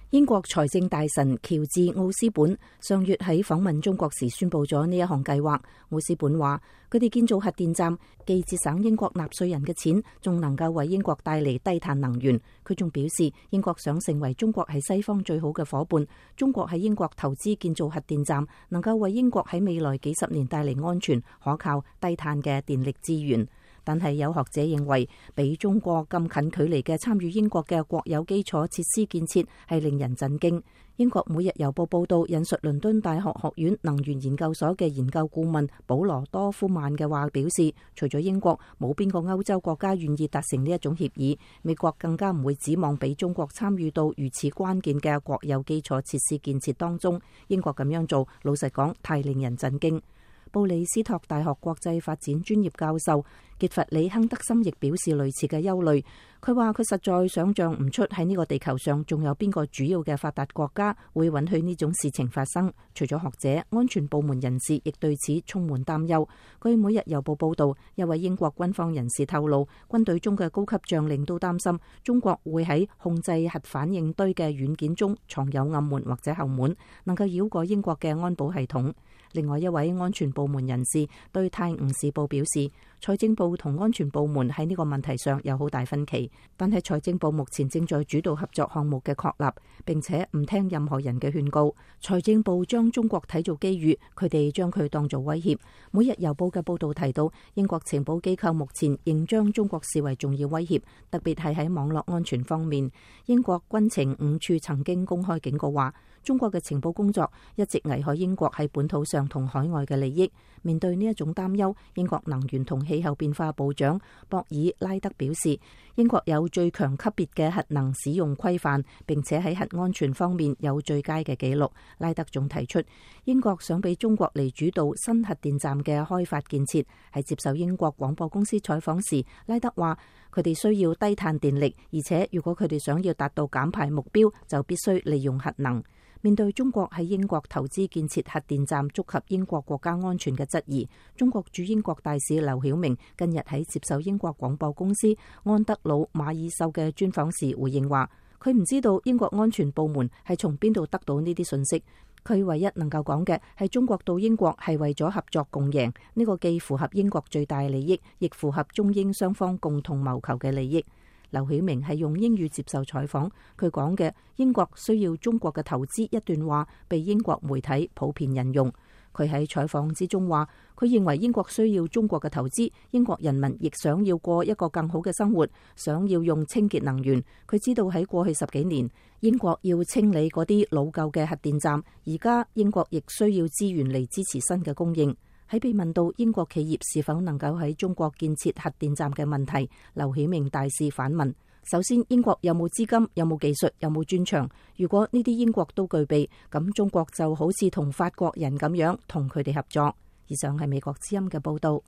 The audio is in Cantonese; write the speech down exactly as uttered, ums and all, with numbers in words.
英國財政大臣喬治奧斯本上月喺訪問中國時宣布咗呢一項計劃。奧斯本話，佢哋建造核電站既節省英國納稅人嘅錢，仲能夠為英國帶嚟低碳能源。佢仲表示，英國想成為中國喺西方最好嘅夥伴。中國喺英國投資建造核電站，能夠為英國喺未來幾十年帶嚟安全、可靠、低碳嘅電力資源。但係有學者認為，比中國咁近距離嘅參與英國嘅國有基礎設施建設係令人震驚。英國每日郵報報道引述倫敦大學學院能源研究所嘅研究顧問保羅多夫曼嘅話表示，除咗英國，冇邊個歐洲國家願意達成呢一種協議。美國更加唔會指望俾中國參與到如此關鍵嘅國有基礎設施建設當中。英國咁樣做，老實講，太令人震驚。布里斯托大學國際發展專業教授傑弗里亨德森亦表示類似嘅憂慮。佢話佢實在想象唔出喺呢個地球上仲有邊個主要嘅發達國家會允許呢種事情發生。除咗學者，安全部門人士亦對此充滿擔憂。據每日郵報報道，一位英國軍方人士透露，軍隊中嘅高級將領都擔心中國會喺控制核反應堆嘅軟件中藏有暗門或者後門，能夠繞過英國嘅安保系統。另外一位安全部門人士對《泰晤士報》表示，財政部同安全部門喺呢個問題上有好大分歧，但係財政部目前正在主導合作項目嘅確立，並且唔聽任何人嘅勸告。財政部將中國睇做機遇，佢哋將佢當做威脅。每日郵報嘅報道提到，英國情報機構目前仍將中國視為重要威脅，特別係喺網絡安全方面。英國軍情五處曾經公開警告話，中國嘅情報工作一直危害英國喺本土上同海外嘅利益。面對呢一種擔憂，英國能源同氣候變化部長博爾拉德表示，英國有最強級別嘅核能使用規範，並且喺核安全方面有最佳嘅紀錄。拉德仲提出，英國想俾中國嚟主導新核電站嘅開發建設。喺接受英國廣播公司採訪時，拉德話佢哋需要低碳電力，而且如果佢哋想要達到減排目標，就必須利用核能。面對中國喺英國投資建設核電站觸及英國國家安全嘅質疑，中國駐英國大使劉曉明近日喺接受英國廣播公司安德魯馬爾秀嘅專訪時回應話，佢唔知道英國安全部門係從邊度得到呢啲信息。佢唯一能夠講嘅係中國到英國係為咗合作共贏，呢個既符合英國最大利益，亦符合中英雙方共同謀求嘅利益。劉曉明係用英語接受採訪，佢講嘅英國需要中國嘅投資一段話被英國媒體普遍引用。佢喺採訪之中話，佢認為英國需要中國嘅投資，英國人民亦想要過一個更好嘅生活，想要用清潔能源。佢知道喺過去十幾年，英國要清理嗰啲老舊嘅核電站，而家英國亦需要資源嚟支持新嘅供應。喺被問到英國企業是否能夠喺中國建設核電站嘅問題，劉曉明大肆反問：首先，英國有冇資金、有冇技術、有冇專長？如果呢啲英國都具備，咁中國就好似同法國人咁樣同佢哋合作。以上係美國之音嘅報道。